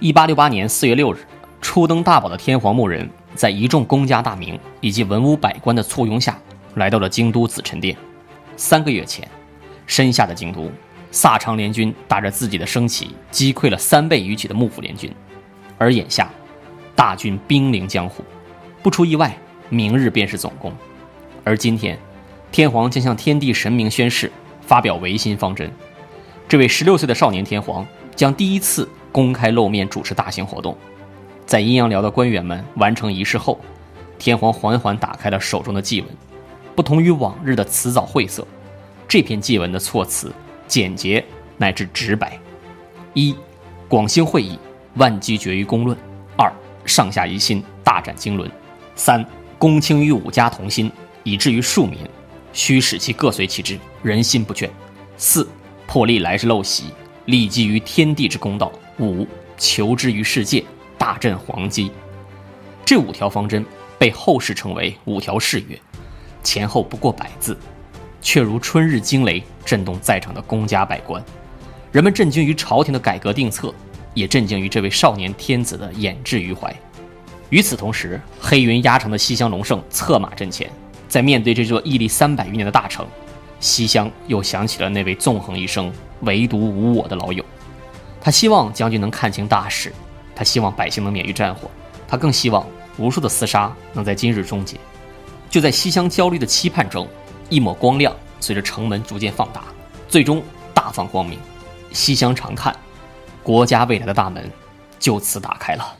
1868年4月6日，初登大宝的天皇牧人在一众公家大名以及文武百官的簇拥下，来到了京都紫宸殿。3个月前，深夏的京都，萨长联军打着自己的升旗，击溃了3倍于起的幕府联军。而眼下，大军兵临江湖，不出意外，明日便是总攻。而今天，天皇将向天地神明宣誓，发表维新方针。这位16岁的少年天皇将第一次公开露面主持大型活动。在阴阳寮的官员们完成仪式后，天皇缓缓打开了手中的祭文。不同于往日的辞藻晦涩，这篇祭文的措辞简洁乃至直白。1. 广兴会议，万机决于公论。2. 上下一心，大展经纶。3. 公卿与武家同心，以至于庶民，须使其各随其志，人心不倦。4. 破历来之陋习，立基于天地之公道。5. 求之于世界，大振皇基。这5条方针被后世称为5条誓约，前后不过100字，却如春日惊雷，震动在场的公家百官。人们震惊于朝廷的改革定策，也震惊于这位少年天子的掩志于怀。与此同时，黑云压城的西乡隆盛策马阵前，在面对这座屹立300余年的大城，西乡又想起了那位纵横一生唯独无我的老友。他希望将军能看清大势，他希望百姓能免于战火，他更希望无数的厮杀能在今日终结。就在西乡焦虑的期盼中，一抹光亮随着城门逐渐放大，最终大放光明。西乡长叹，国家未来的大门就此打开了。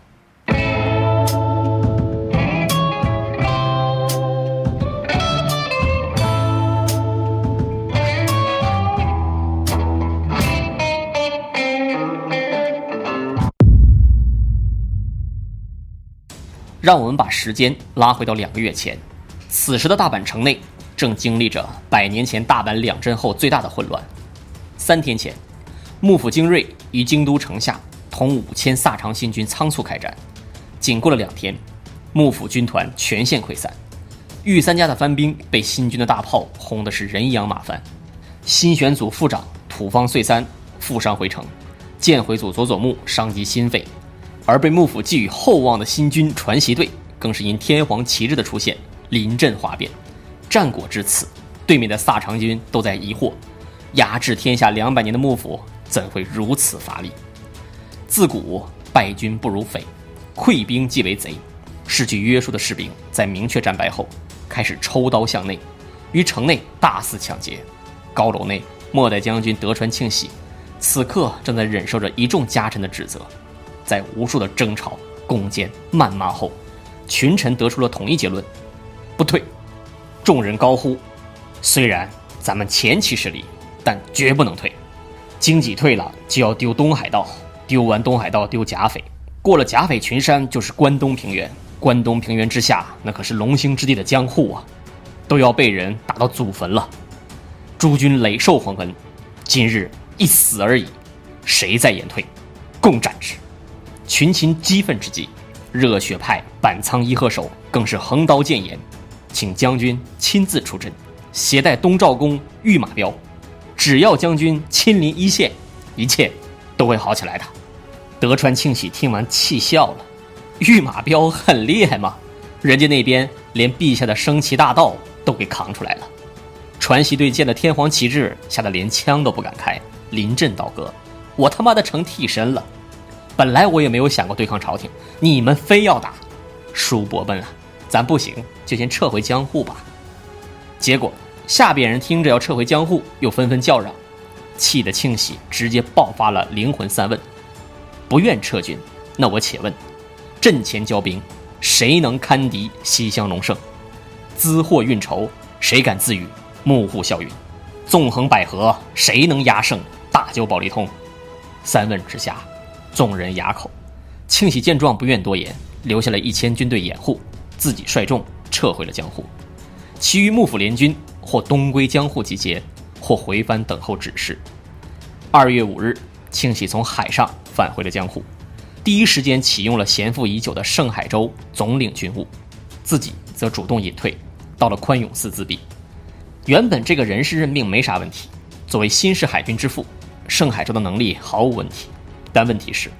让我们把时间拉回到2个月前，此时的大阪城内正经历着100年前大阪两震后最大的混乱。3天前，幕府精锐于京都城下同5000萨长新军仓促开战，仅过了2天，幕府军团全线溃散。御三家的番兵被新军的大炮轰的是人仰马翻，新选组副长土方岁三负伤回城，建回组佐佐木伤及心肺。而被幕府寄予厚望的新军传习队更是因天皇旗帜的出现临阵哗变。战果至此，对面的萨长军都在疑惑，压制天下200年的幕府怎会如此乏力？自古败军不如匪，溃兵即为贼。失去约束的士兵在明确战败后，开始抽刀向内，于城内大肆抢劫。高楼内，末代将军德川庆喜此刻正在忍受着一众家臣的指责。在无数的争吵、攻坚、谩骂后，群臣得出了统一结论：不退。众人高呼：虽然咱们前期失利，但绝不能退。经济退了，就要丢东海道，丢完东海道丢甲斐，过了甲斐群山就是关东平原，关东平原之下那可是龙兴之地的江户啊，都要被人打到祖坟了。诸君累受皇恩，今日一死而已，谁再言退，共斩之。群情激愤之际，热血派板仓伊贺守更是横刀谏言，请将军亲自出阵，携带东照宫御马标，只要将军亲临一线，一切都会好起来的。德川庆喜听完气笑了，御马标很厉害吗？人家那边连陛下的升旗大道都给扛出来了。传习队见了天皇旗帜，吓得连枪都不敢开，临阵倒戈，我他妈的成替身了。本来我也没有想过对抗朝廷，你们非要打，叔伯们啊，咱不行就先撤回江户吧。结果下边人听着要撤回江户，又纷纷叫嚷，气得庆喜直接爆发了灵魂3问：不愿撤军，那我且问，阵前交兵，谁能堪敌西乡隆盛？资货运筹，谁敢自与幕户效运？纵横捭阖，谁能压胜大久保利通？3问之下，众人哑口。庆喜见状不愿多言，留下了1000军队掩护，自己率众撤回了江户。其余幕府联军或东归江户集结，或回藩等候指示。2月5日，庆喜从海上返回了江户，第一时间启用了闲赋已久的盛海州总领军务，自己则主动隐退，到了宽永寺自闭。原本这个人事任命没啥问题，作为新式海军之父，盛海州的能力毫无问题。但问题是，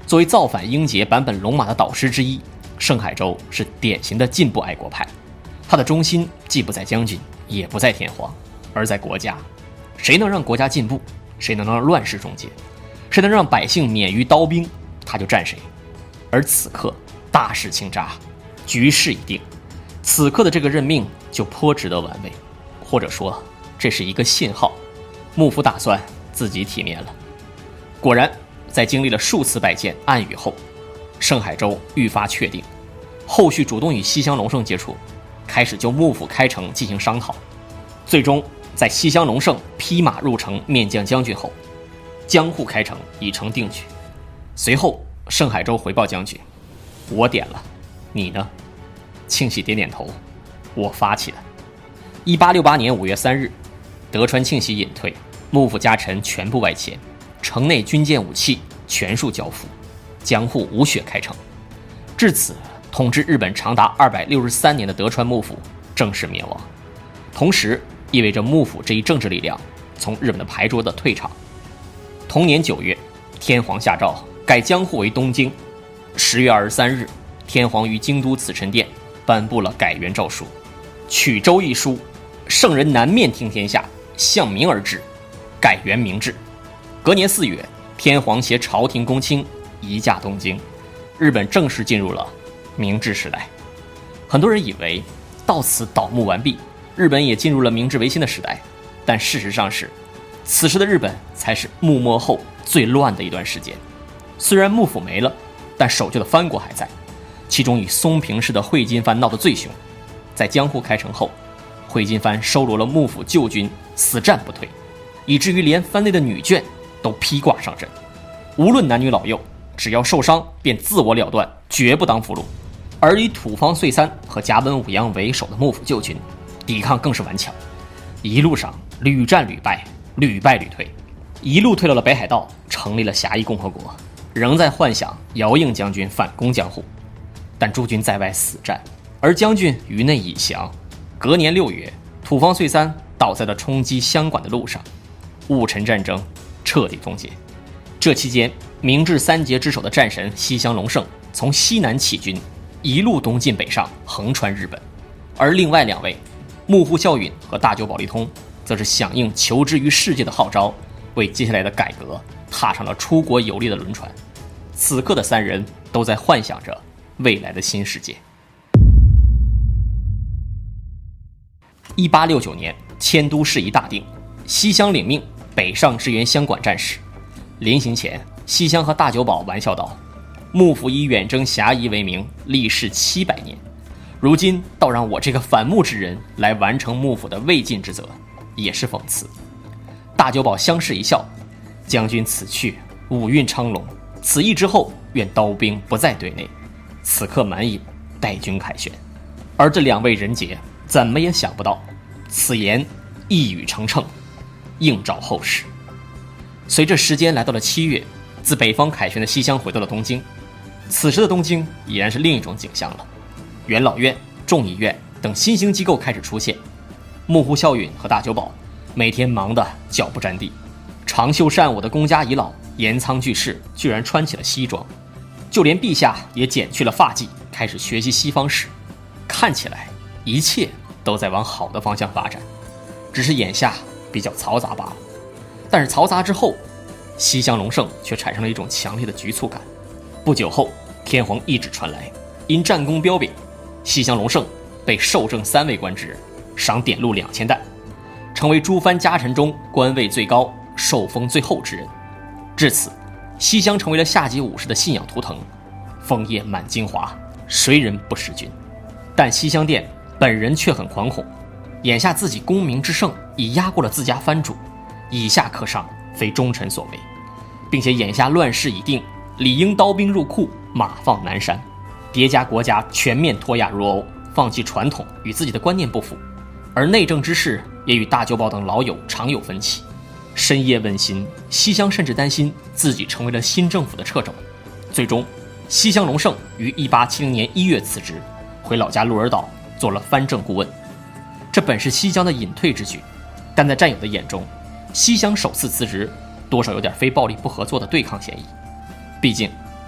作为造反英杰坂本龙马的导师之一，盛海洲是典型的进步爱国派。他的中心既不在将军，也不在天皇，而在国家。谁能让国家进步，谁能让乱世终结，谁能让百姓免于刀兵，他就战谁。而此刻大势倾轧，局势已定，此刻的这个任命就颇值得玩味，或者说这是一个信号。幕府打算自己体面了。果然在经历了数次拜见暗语后，盛海洲愈发确定，后续主动与西乡隆盛接触，开始就幕府开城进行商讨。最终在西乡隆盛披马入城面见将军后，江户开城已成定局。随后盛海洲回报将军，我点了，你呢？庆喜点点头，我发起的。1868年5月3日，德川庆喜隐退，幕府家臣全部外迁，城内军舰武器全数交付，江户无血开城。至此，统治日本长达263年的德川幕府正式灭亡，同时意味着幕府这一政治力量从日本的牌桌的退场。同年9月，天皇下诏改江户为东京。10月23日，天皇于京都紫宸殿颁布了改元诏书，取州一书，圣人南面听天下，向民而治，改元明治。隔年4月，天皇携朝廷公卿移驾东京，日本正式进入了明治时代。很多人以为到此倒幕完毕，日本也进入了明治维新的时代，但事实上是，此时的日本才是幕末后最乱的一段时间。虽然幕府没了，但守旧的藩国还在，其中以松平氏的会津藩闹得最凶。在江户开城后，会津藩收罗了幕府旧军，死战不退，以至于连藩内的女眷都披挂上阵，无论男女老幼，只要受伤便自我了断，绝不当俘虏。而以土方岁三和甲本武阳为首的幕府旧军抵抗更是顽强，一路上屡战屡败，屡败屡退，一路退到了北海道，成立了狭义共和国，仍在幻想姚应将军反攻江户。但诸军在外死战，而将军于内已降。隔年6月，土方岁三倒在了冲击湘管的路上，戊辰战争彻底终结。这期间，明治三杰之首的战神西乡隆盛从西南起军，一路东进北上，横穿日本。而另外2位幕户孝允和大久保利通则是响应求知于世界的号召，为接下来的改革踏上了出国游历的轮船。此刻的3人都在幻想着未来的新世界。1869年，迁都事宜大定，西乡领命北上支援湘管战事。临行前，西乡和大久保玩笑道：“幕府以远征狭夷为名，历世700年，如今倒让我这个反目之人来完成幕府的未尽之责，也是讽刺。”大久保相视一笑：“将军此去，武运昌隆，此役之后，愿刀兵不再对内。此刻满引，待君凯旋。”而这2位人杰怎么也想不到，此言一语成谶，映照后世。随着时间来到了7月，自北方凯旋的西乡回到了东京。此时的东京已然是另一种景象了，元老院、众议院等新兴机构开始出现。幕户孝允和大久保每天忙得脚不沾地，长袖善舞的公家遗老岩仓具视居然穿起了西装，就连陛下也剪去了发髻，开始学习西方史。看起来一切都在往好的方向发展，只是眼下比较嘈杂罢了。但是嘈杂之后，西乡隆盛却产生了一种强烈的局促感。不久后，天皇懿旨传来，因战功彪炳，西乡隆盛被授正3位官职，赏典禄2000担，成为诸藩家臣中官位最高、受封最后之人。至此，西乡成为了下级武士的信仰图腾，枫叶满京华，谁人不识君？但西乡殿本人却很惶恐，眼下自己功名之盛已压过了自家藩主，以下克上非忠臣所为，并且眼下乱世已定，理应刀兵入库，马放南山，叠加国家全面脱亚入欧，放弃传统与自己的观念不符，而内政之事也与大久保等老友常有分歧。深夜问心，西乡甚至担心自己成为了新政府的掣肘。最终，西乡隆盛于1870年1月辞职，回老家鹿儿岛做了藩政顾问。这本是西乡的隐退之举，但在战友的眼中，西乡首次辞职多少有点非暴力不合作的对抗嫌疑。毕竟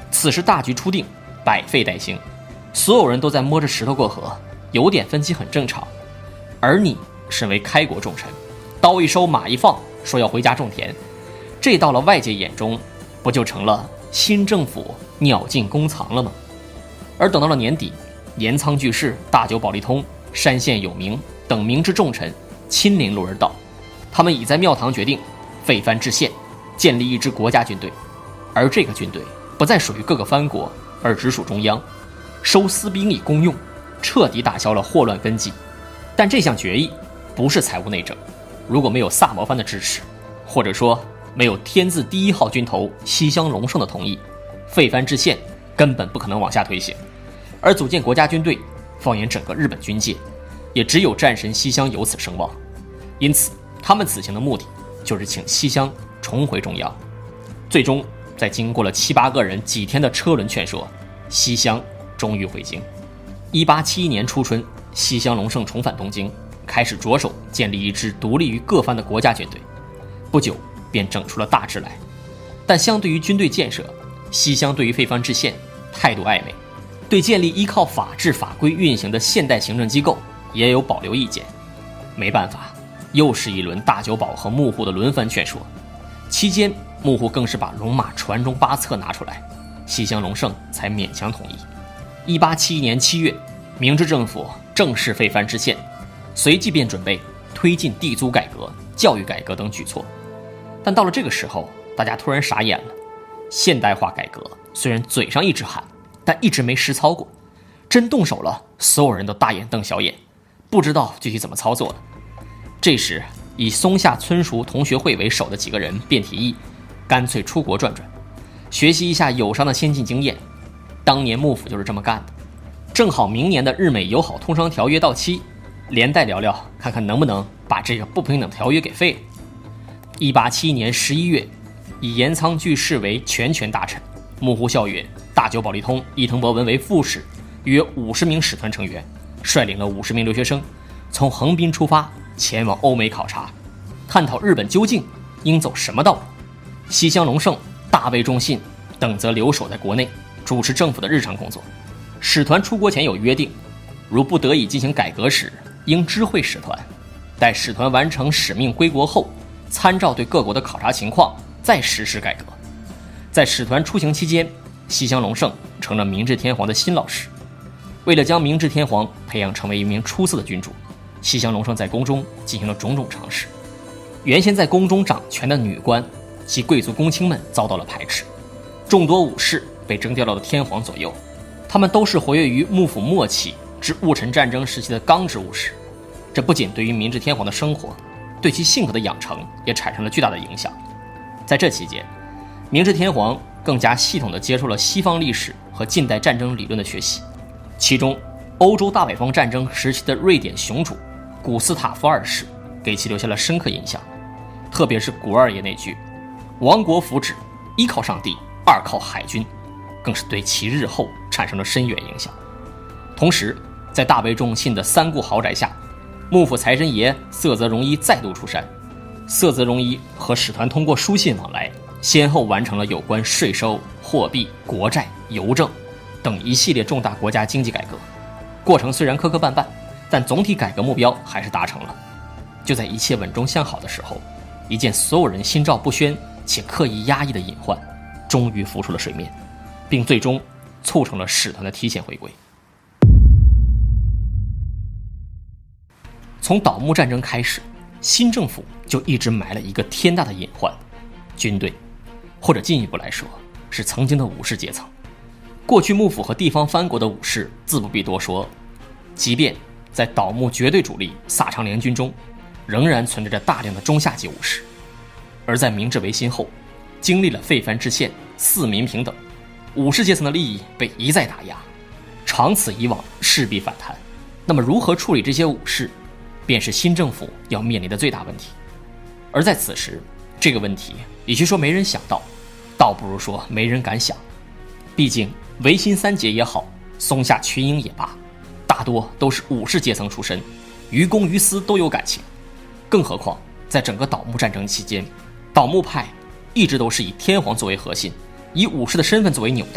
此时大局初定，百废待兴，所有人都在摸着石头过河，有点分歧很正常。而你身为开国重臣，刀一收马一放，说要回家种田，这到了外界眼中，不就成了新政府鸟尽弓藏了吗？而等到了年底，岩仓具视、大久保利通、山县有明等明治重臣亲临鹿儿岛，他们已在庙堂决定废藩置县，建立一支国家军队。而这个军队不再属于各个藩国，而直属中央，收私兵以公用，彻底打消了祸乱根基。但这项决议不是财务内政，如果没有萨摩藩的支持，或者说没有天字第1号军头西乡隆盛的同意，废藩置县根本不可能往下推行。而组建国家军队，放眼整个日本军界，也只有战神西乡有此声望。因此他们此行的目的就是请西乡重回中央。最终在经过了7、8个人几天的车轮劝说，西乡终于回京。1871年初春，西乡隆盛重返东京，开始着手建立一支独立于各藩的国家军队。不久便整出了大致来。但相对于军队建设，西乡对于废藩置县态度暧昧，对建立依靠法治法规运行的现代行政机构也有保留意见。没办法，又是一轮大久保和幕府的轮番劝说，期间幕府更是把龙马传中八策拿出来，西乡隆盛才勉强同意。1871年7月，明治政府正式废藩置县，随即便准备推进地租改革、教育改革等举措。但到了这个时候，大家突然傻眼了。现代化改革虽然嘴上一直喊，但一直没实操过，真动手了，所有人都大眼瞪小眼，不知道具体怎么操作了。这时以松下村塾同学会为首的几个人便提议，干脆出国转转，学习一下友商的先进经验。当年幕府就是这么干的。正好明年的日美友好通商条约到期，连带聊聊，看看能不能把这个不平等条约给废了。1871年11月，以岩仓具视为全权大臣，幕府校尉大久保利通、伊藤博文为副使，约50名使团成员，率领了50名留学生，从横滨出发，前往欧美考察，探讨日本究竟应走什么道路。西乡隆盛、大卫忠信等则留守在国内，主持政府的日常工作。使团出国前有约定，如不得已进行改革时，应知会使团，待使团完成使命归国后，参照对各国的考察情况再实施改革。在使团出行期间，西乡隆盛成了明治天皇的新老师。为了将明治天皇培养成为一名出色的君主，西乡隆盛在宫中进行了种种尝试。原先在宫中掌权的女官及贵族公卿们遭到了排斥，众多武士被征调到了天皇左右，他们都是活跃于幕府末期至戊辰战争时期的刚直武士。这不仅对于明治天皇的生活，对其性格的养成也产生了巨大的影响。在这期间，明治天皇更加系统地接受了西方历史和近代战争理论的学习，其中欧洲大北方战争时期的瑞典雄主古斯塔夫二世给其留下了深刻印象，特别是古二爷那句“亡国福祉，一靠上帝，二靠海军”，更是对其日后产生了深远影响。同时，在大卫忠信的三顾豪宅下，幕府财神爷色泽荣一再度出山。色泽荣一和使团通过书信往来，先后完成了有关税收、货币、国债、邮政等一系列重大国家经济改革。过程虽然磕磕绊绊，但总体改革目标还是达成了。就在一切稳中向好的时候，一件所有人心照不宣且刻意压抑的隐患终于浮出了水面，并最终促成了使团的提前回归。从倒幕战争开始，新政府就一直埋了一个天大的隐患，军队，或者进一步来说，是曾经的武士阶层。过去幕府和地方藩国的武士自不必多说，即便在倒幕绝对主力萨长联军中，仍然存在着大量的中下级武士。而在明治维新后，经历了废藩置县、四民平等，武士阶层的利益被一再打压，长此以往势必反弹。那么如何处理这些武士，便是新政府要面临的最大问题。而在此时，这个问题与其说没人想到，倒不如说没人敢想。毕竟维新三杰也好，松下群英也罢，大多都是武士阶层出身，于公于私都有感情。更何况在整个倒幕战争期间，倒幕派一直都是以天皇作为核心，以武士的身份作为纽带，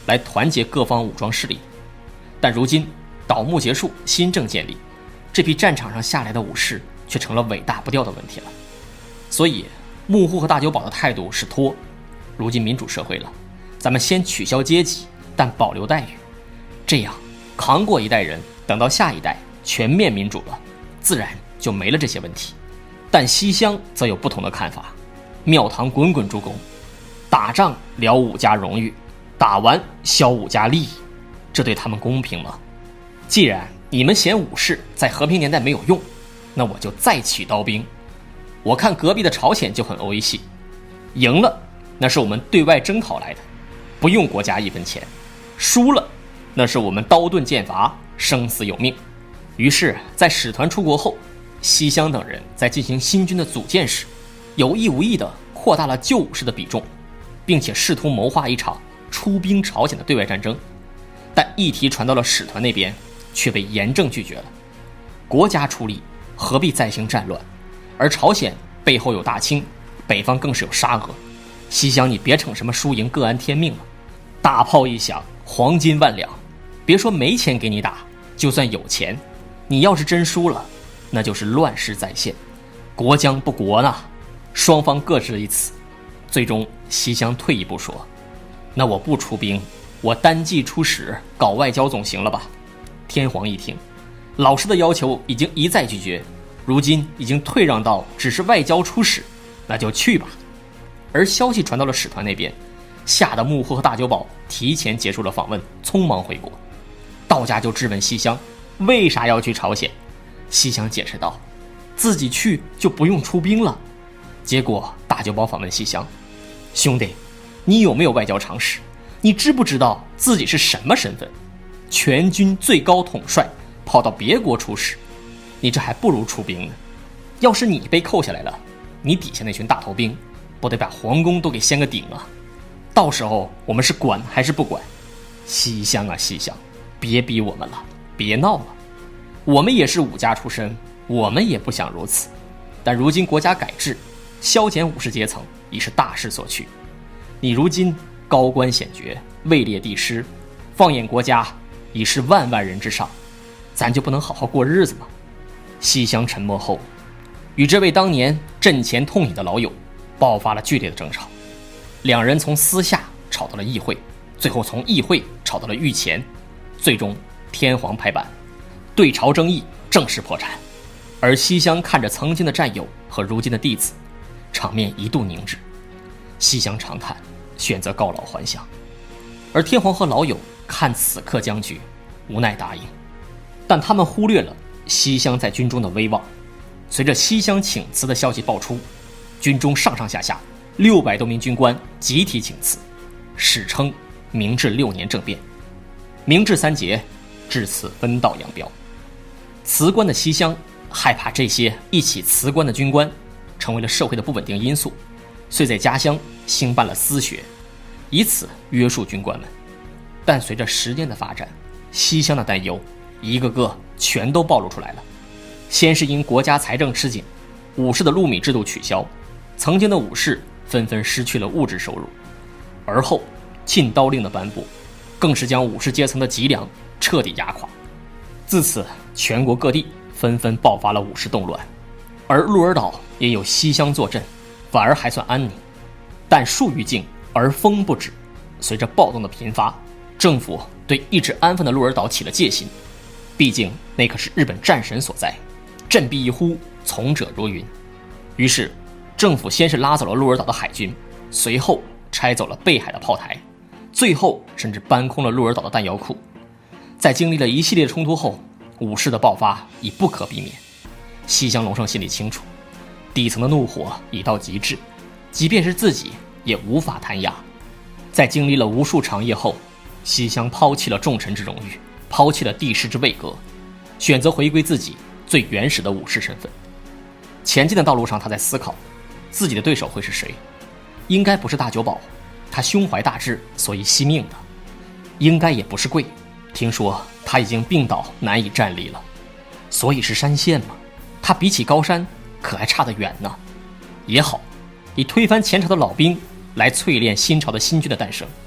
来团结各方武装势力。但如今倒幕结束，新政建立，这批战场上下来的武士却成了尾大不掉的问题了。所以幕户和大久保的态度是拖，如今民主社会了，咱们先取消阶级，但保留待遇，这样扛过一代人，等到下一代全面民主了，自然就没了这些问题。但西乡则有不同的看法，庙堂滚滚助攻，打仗聊武家荣誉，打完消武家利益，这对他们公平吗？既然你们嫌武士在和平年代没有用，那我就再起刀兵。我看隔壁的朝鲜就很欧一系，赢了那是我们对外征讨来的，不用国家一分钱，输了那是我们刀盾剑伐，生死有命。于是在使团出国后，西乡等人在进行新军的组建时，有意无意地扩大了旧武士的比重，并且试图谋划一场出兵朝鲜的对外战争。但议题传到了使团那边，却被严正拒绝了。国家出力，何必再行战乱？而朝鲜背后有大清，北方更是有沙俄，西乡你别逞什么输赢各安天命了。大炮一响，黄金万两，别说没钱给你打，就算有钱，你要是真输了，那就是乱世再现，国将不国呢。双方各执一词，最终西乡退一步说，那我不出兵，我单骑出使搞外交总行了吧？天皇一听，老师的要求已经一再拒绝，如今已经退让到只是外交出使，那就去吧。而消息传到了使团那边，吓得幕户和大久保提前结束了访问，匆忙回国。道家就质问西乡为啥要去朝鲜，西乡解释道，自己去就不用出兵了。结果大久保访问西乡，兄弟，你有没有外交常识？你知不知道自己是什么身份？全军最高统帅跑到别国出使，你这还不如出兵呢。要是你被扣下来了，你底下那群大头兵不得把皇宫都给掀个顶啊？到时候我们是管还是不管？西乡啊西乡，别逼我们了，别闹了。我们也是武家出身，我们也不想如此，但如今国家改制，削减武士阶层已是大势所趋。你如今高官显爵，位列帝师，放眼国家已是万万人之上，咱就不能好好过日子吗？西乡沉默后，与这位当年阵前痛饮的老友爆发了剧烈的争吵，两人从私下吵到了议会，最后从议会吵到了御前，最终天皇拍板，对朝争议正式破产。而西乡看着曾经的战友和如今的弟子，场面一度凝滞。西乡长叹，选择告老还乡。而天皇和老友看此刻僵局，无奈答应。但他们忽略了西乡在军中的威望。随着西乡请辞的消息爆出，军中上上下下600多名军官集体请辞，史称明治6年政变。明治3节至此分道扬镳。辞官的西乡害怕这些一起辞官的军官成为了社会的不稳定因素，遂在家乡兴办了私学，以此约束军官们。但随着时间的发展，西乡的担忧一个个全都暴露出来了。先是因国家财政吃紧，武士的禄米制度取消，曾经的武士纷纷失去了物质收入。而后禁刀令的颁布，更是将武士阶层的脊梁彻底压垮。自此全国各地纷纷爆发了武士动乱，而鹿儿岛也有西乡坐镇，反而还算安宁。但树欲静而风不止，随着暴动的频发，政府对一直安分的鹿儿岛起了戒心，毕竟那可是日本战神所在，振臂一呼，从者如云。于是政府先是拉走了鹿儿岛的海军，随后拆走了背海的炮台，最后甚至搬空了鹿儿岛的弹药库。在经历了一系列的冲突后，武士的爆发已不可避免。西乡隆盛心里清楚，底层的怒火已到极致，即便是自己也无法弹压。在经历了无数长夜后，西乡抛弃了重臣之荣誉，抛弃了帝师之位格，选择回归自己最原始的武士身份。前进的道路上，他在思考自己的对手会是谁。应该不是大久保，他胸怀大志，所以惜命的。应该也不是贵，听说他已经病倒，难以站立了。所以是山县吗？他比起高山可还差得远呢。也好，以推翻前朝的老兵来淬炼新朝的新军的诞生。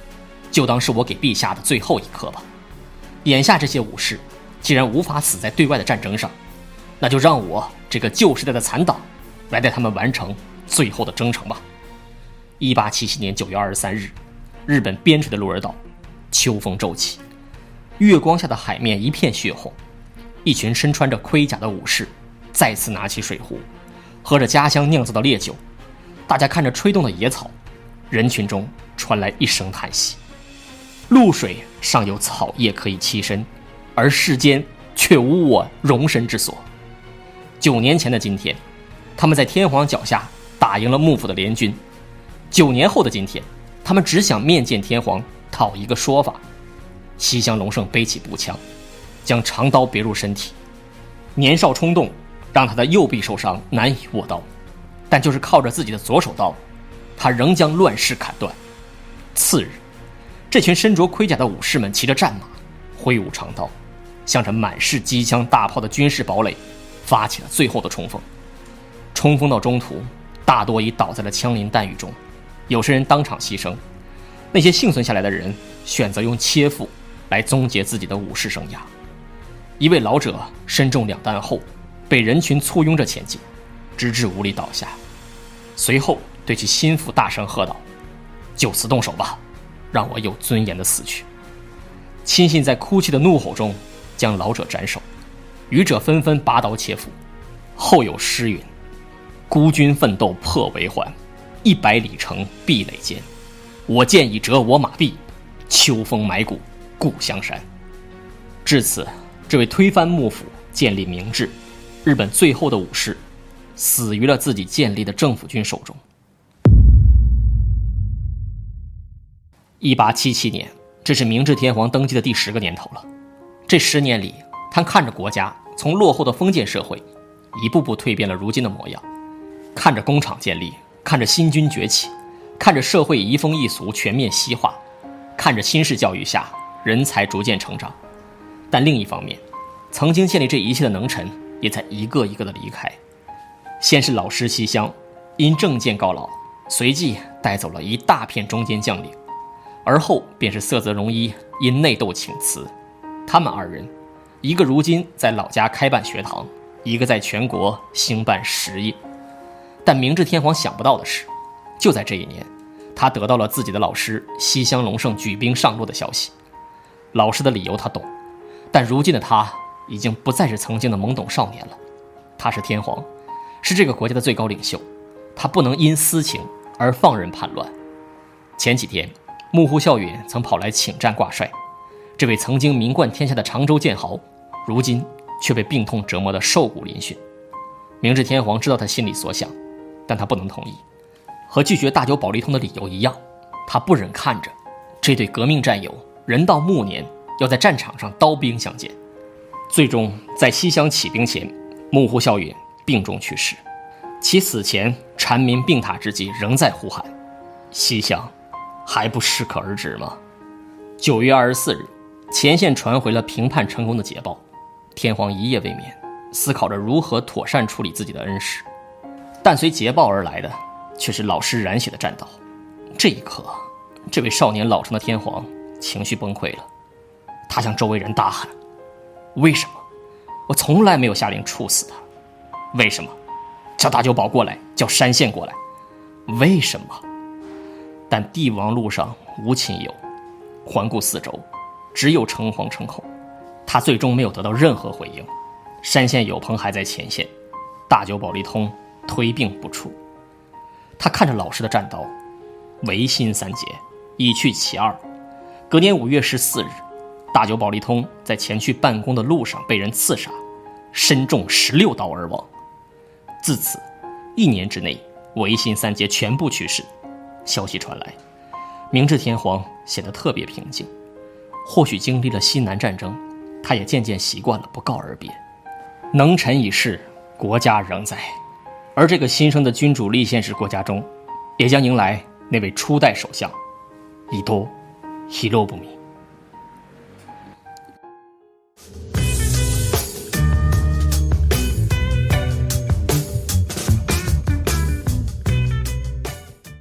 就当是我给陛下的最后一课吧。眼下这些武士既然无法死在对外的战争上，那就让我这个旧时代的残党来带他们完成最后的征程吧。1877年9月23日，日本边陲的鹿儿岛，秋风骤起，月光下的海面一片血红。一群身穿着盔甲的武士再次拿起水壶，喝着家乡酿造的烈酒。大家看着吹动的野草，人群中传来一声叹息：露水尚有草叶可以栖身，而世间却无我容身之所。9年前的今天，他们在天皇脚下打赢了幕府的联军。9年后的今天，他们只想面见天皇，讨一个说法。西乡隆盛背起步枪，将长刀别入身体。年少冲动让他的右臂受伤，难以握刀，但就是靠着自己的左手刀，他仍将乱世砍断。次日，这群身着盔甲的武士们骑着战马，挥舞长刀，向着满是机枪大炮的军事堡垒发起了最后的冲锋。冲锋到中途，大多已倒在了枪林弹雨中，有些人当场牺牲。那些幸存下来的人选择用切腹来终结自己的武士生涯。一位老者身中2弹后，被人群簇拥着前进，直至无力倒下。随后对其心腹大声喝道：就此动手吧，让我有尊严的死去。亲信在哭泣的怒吼中将老者斩首，余者纷纷拔刀切腹。后有诗云：孤军奋斗破为环，100里程壁垒间。我剑已折我马臂，秋风埋骨故乡山。至此，这位推翻幕府建立明治日本最后的武士死于了自己建立的政府军手中。1877年，这是明治天皇登基的第10个年头了。这10年里，他看着国家从落后的封建社会一步步蜕变了如今的模样，看着工厂建立，看着新军崛起，看着社会移风易俗全面西化，看着新式教育下人才逐渐成长。但另一方面，曾经建立这一切的能臣也在一个一个的离开。先是老师西乡因政见告老，随即带走了一大片中间将领，而后便是色泽荣一因内斗请辞。他们2人，一个如今在老家开办学堂，一个在全国兴办实业。但明治天皇想不到的是，就在这一年，他得到了自己的老师西乡隆盛举兵上路的消息。老师的理由他懂，但如今的他已经不再是曾经的懵懂少年了。他是天皇，是这个国家的最高领袖，他不能因私情而放任叛乱。前几天，幕户孝允曾跑来请战挂帅，这位曾经名冠天下的常州剑豪，如今却被病痛折磨得瘦骨嶙峋。明治天皇知道他心里所想，但他不能同意。和拒绝大久保利通的理由一样，他不忍看着这对革命战友人到暮年要在战场上刀兵相见。最终在西乡起兵前，幕户孝允病重去世。其死前缠民病榻之际，仍在呼喊：西乡还不适可而止吗？9月24日，前线传回了平叛成功的捷报。天皇一夜未眠，思考着如何妥善处理自己的恩师。但随捷报而来的却是老师染血的战刀。这一刻，这位少年老成的天皇情绪崩溃了，他向周围人大喊：为什么我从来没有下令处死他？为什么叫大久保过来，叫山县过来？为什么？但帝王路上无亲友，环顾四周，只有诚惶诚恐。他最终没有得到任何回应。山县有朋还在前线，大久保利通推病不出。他看着老师的战刀，维新3节，已去其2。隔年5月14日，大久保利通在前去办公的路上被人刺杀，身中16刀而亡。自此1年之内，维新3节全部去世。消息传来，明治天皇显得特别平静。或许经历了西南战争，他也渐渐习惯了不告而别。能臣已逝，国家仍在。而这个新生的君主立宪制国家中，也将迎来那位初代首相伊藤博文。